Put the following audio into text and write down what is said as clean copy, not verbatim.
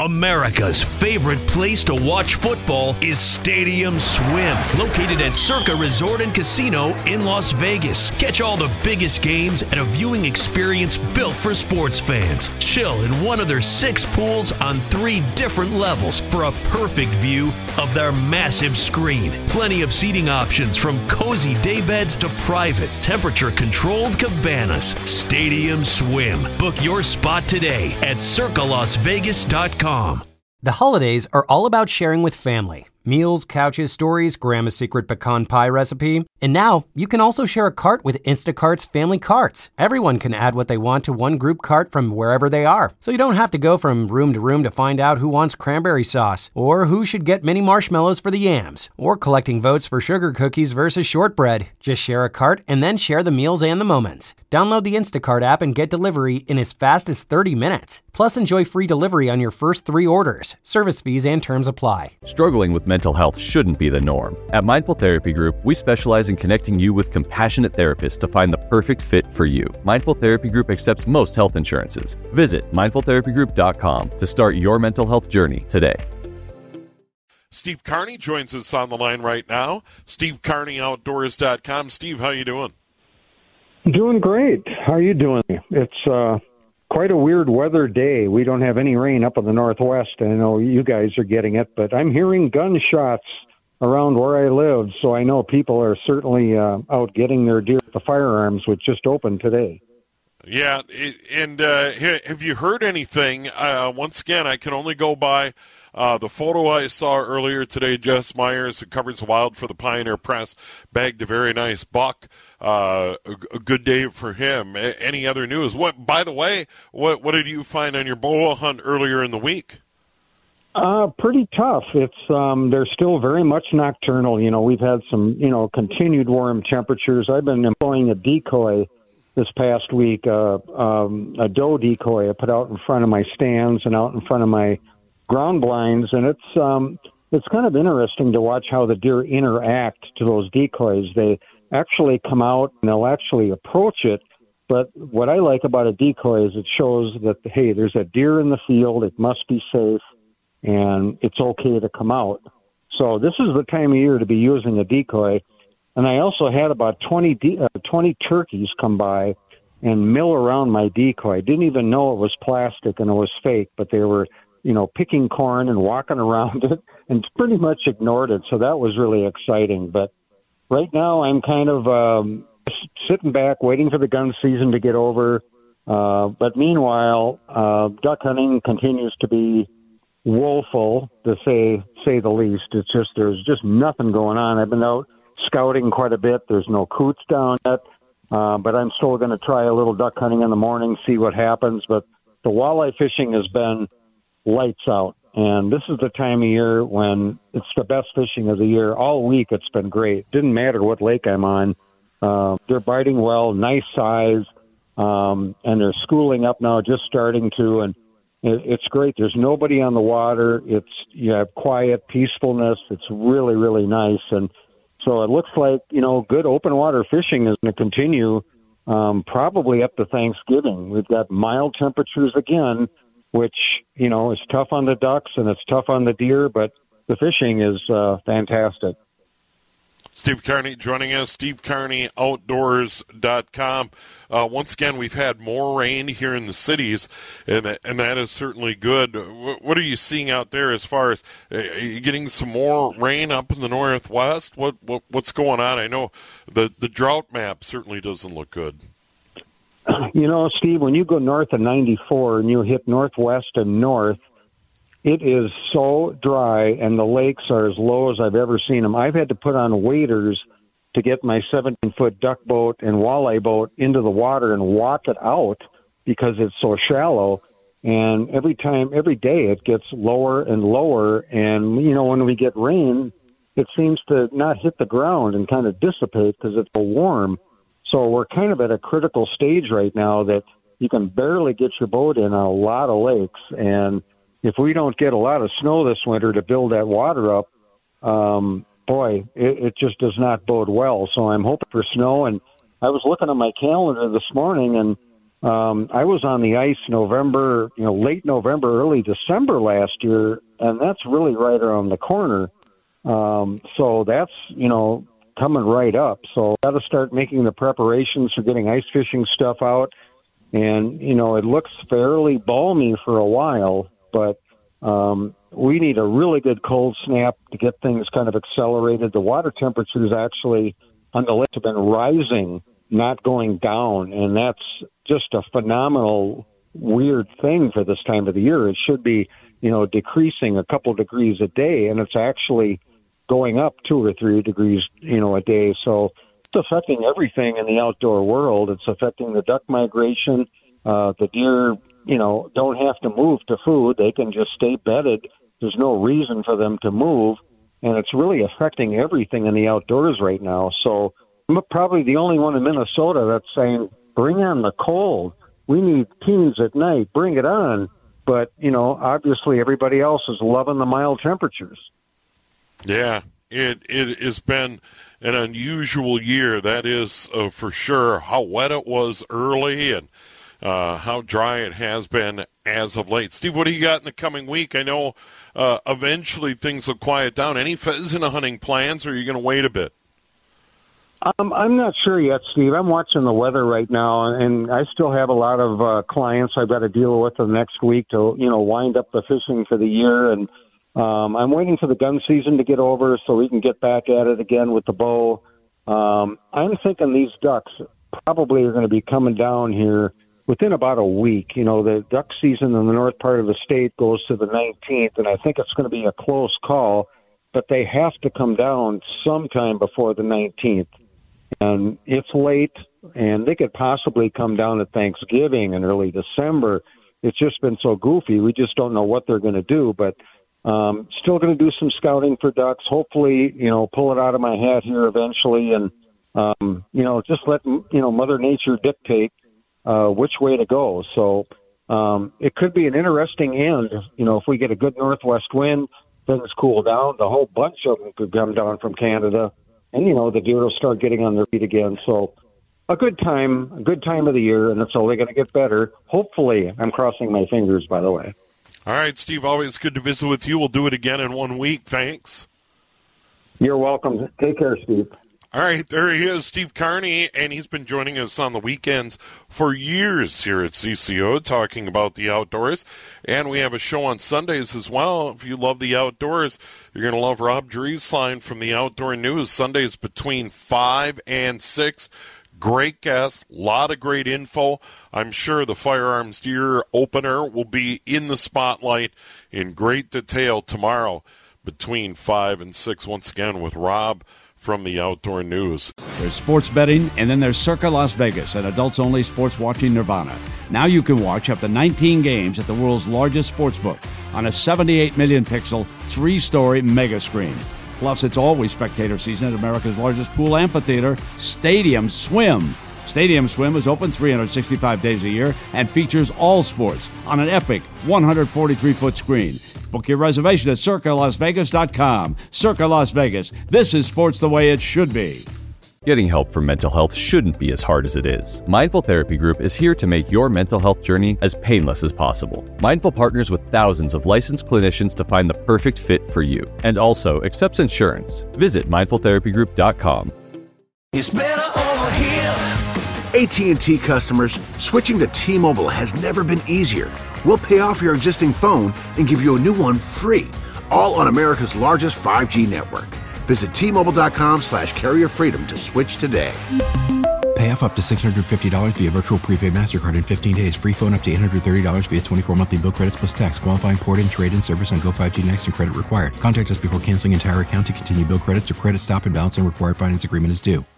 America's favorite place to watch football is Stadium Swim, located at Circa Resort and Casino in Las Vegas. Catch all the biggest games at a viewing experience built for sports fans. Chill in one of their 6 pools on 3 different levels for a perfect view of their massive screen. Plenty of seating options from cozy daybeds to private, temperature-controlled cabanas. Stadium Swim. Book your spot today at circalasvegas.com. The holidays are all about sharing with family. Meals, couches, stories, Grandma's secret pecan pie recipe. And now, you can also share a cart with Instacart's Family Carts. Everyone can add what they want to one group cart from wherever they are. So you don't have to go from room to room to find out who wants cranberry sauce, or who should get mini marshmallows for the yams, or collecting votes for sugar cookies versus shortbread. Just share a cart and then share the meals and the moments. Download the Instacart app and get delivery in as fast as 30 minutes. Plus, enjoy free delivery on your first 3 orders. Service fees and terms apply. Struggling with mental health shouldn't be the norm. At Mindful Therapy Group, we specialize in connecting you with compassionate therapists to find the perfect fit for you. Mindful Therapy Group accepts most health insurances. Visit mindfultherapygroup.com to start your mental health journey today. Steve Carney joins us on the line right now. SteveCarneyOutdoors.com. Steve, how you doing? Doing great. How are you doing? It's quite a weird weather day. We don't have any rain up in the northwest. I know you guys are getting it, but I'm hearing gunshots around where I live, so I know people are certainly out getting their deer at the firearms, which just opened today. Yeah, and have you heard anything? Once again, I can only go by the photo I saw earlier today. Jess Myers, who covers the wild for the Pioneer Press, bagged a very nice buck. A good day for him. Any other news? By the way, what did you find on your boa hunt earlier in the week? Pretty tough. It's they're still very much nocturnal. You know, we've had some continued warm temperatures. I've been employing a decoy this past week, a doe decoy I put out in front of my stands and out in front of my ground blinds, and it's kind of interesting to watch how the deer interact to those decoys. They actually come out and they'll actually approach it. But what I like about a decoy is it shows that, hey, there's a deer in the field. It must be safe, and it's okay to come out. So this is the time of year to be using a decoy. And I also had about 20 turkeys come by and mill around my decoy. I didn't even know it was plastic and it was fake, but they were, picking corn and walking around it and pretty much ignored it. So that was really exciting. But right now I'm kind of sitting back, waiting for the gun season to get over. But meanwhile, duck hunting continues to be woeful, to say the least. It's just, there's just nothing going on. I've been out scouting quite a bit. There's no coots down yet, but I'm still going to try a little duck hunting in the morning, see what happens. But the walleye fishing has been lights out, and this is the time of year when it's the best fishing of the year. All week it's been great. Didn't matter what lake I'm on. They're biting well, nice size, and they're schooling up now, just starting to, and it's great. There's nobody on the water. You have quiet peacefulness. It's really, really nice. And so it looks like, good open water fishing is going to continue probably up to Thanksgiving. We've got mild temperatures again, which, is tough on the ducks and it's tough on the deer, but the fishing is fantastic. Steve Carney joining us, SteveCarneyOutdoors.com. Once again, we've had more rain here in the cities, and that is certainly good. What are you seeing out there as far as are you getting some more rain up in the northwest? What's going on? I know the drought map certainly doesn't look good. Steve, when you go north of 94 and you hit northwest and north, it is so dry, and the lakes are as low as I've ever seen them. I've had to put on waders to get my 17-foot duck boat and walleye boat into the water and walk it out because it's so shallow. And every day it gets lower and lower. And, when we get rain, it seems to not hit the ground and kind of dissipate because it's so warm. So we're kind of at a critical stage right now that you can barely get your boat in a lot of lakes. And if we don't get a lot of snow this winter to build that water up, it just does not bode well. So I'm hoping for snow. And I was looking at my calendar this morning, and I was on the ice November, late November, early December last year, and that's really right around the corner. So that's, coming right up. So got to start making the preparations for getting ice fishing stuff out. And, it looks fairly balmy for a while, but we need a really good cold snap to get things kind of accelerated. The water temperatures actually on the lake have been rising, not going down, and that's just a phenomenal, weird thing for this time of the year. It should be, decreasing a couple degrees a day, and it's actually going up 2 or 3 degrees, a day. So it's affecting everything in the outdoor world. It's affecting the duck migration. The deer, don't have to move to food. They can just stay bedded. There's no reason for them to move, and it's really affecting everything in the outdoors right now. So I'm probably the only one in Minnesota that's saying, bring on the cold. We need teens at night. Bring it on. But, obviously everybody else is loving the mild temperatures. Yeah, it has been an unusual year. That is for sure. How wet it was early and how dry it has been as of late. Steve, what do you got in the coming week? I know eventually things will quiet down. Any pheasant hunting plans, or are you going to wait a bit? I'm not sure yet, Steve. I'm watching the weather right now, and I still have a lot of clients I've got to deal with the next week to, wind up the fishing for the year. And I'm waiting for the gun season to get over so we can get back at it again with the bow. I'm thinking these ducks probably are going to be coming down here within about a week. The duck season in the north part of the state goes to the 19th, and I think it's going to be a close call, but they have to come down sometime before the 19th. And it's late, and they could possibly come down at Thanksgiving and early December. It's just been so goofy. We just don't know what they're going to do, but still going to do some scouting for ducks. Hopefully, pull it out of my hat here eventually, and, just let, Mother Nature dictate which way to go. So it could be an interesting end. If we get a good northwest wind, things cool down. The whole bunch of them could come down from Canada. And, the deer will start getting on their feet again. So a good time of the year, and it's only going to get better. Hopefully, I'm crossing my fingers, by the way. All right, Steve, always good to visit with you. We'll do it again in 1 week. Thanks. You're welcome. Take care, Steve. All right, there he is, Steve Carney, and he's been joining us on the weekends for years here at CCO talking about the outdoors. And we have a show on Sundays as well. If you love the outdoors, you're going to love Rob Drieslein from the Outdoor News. Sundays between 5 and 6. Great guests, a lot of great info. I'm sure the Firearms Deer opener will be in the spotlight in great detail tomorrow between 5 and 6, once again with Rob from the Outdoor News. There's sports betting, and then there's Circa Las Vegas, an adults-only sports watching nirvana. Now you can watch up to 19 games at the world's largest sports book on a 78 million pixel, 3-story mega screen. Plus, it's always spectator season at America's largest pool amphitheater, Stadium Swim. Stadium Swim is open 365 days a year and features all sports on an epic 143-foot screen. Book your reservation at CircaLasVegas.com. Circa Las Vegas. This is sports the way it should be. Getting help for mental health shouldn't be as hard as it is. Mindful Therapy Group is here to make your mental health journey as painless as possible. Mindful partners with thousands of licensed clinicians to find the perfect fit for you, and also accepts insurance. Visit mindfultherapygroup.com. It's better over here. AT&T customers, switching to T-Mobile has never been easier. We'll pay off your existing phone and give you a new one free, all on America's largest 5G network. Visit T-Mobile.com/carrier freedom to switch today. Pay off up to $650 via virtual prepaid MasterCard in 15 days. Free phone up to $830 via 24 monthly bill credits plus tax. Qualifying port-in, trade-in service on Go5G Next and credit required. Contact us before canceling entire account to continue bill credits or credit stop and balance and required finance agreement is due.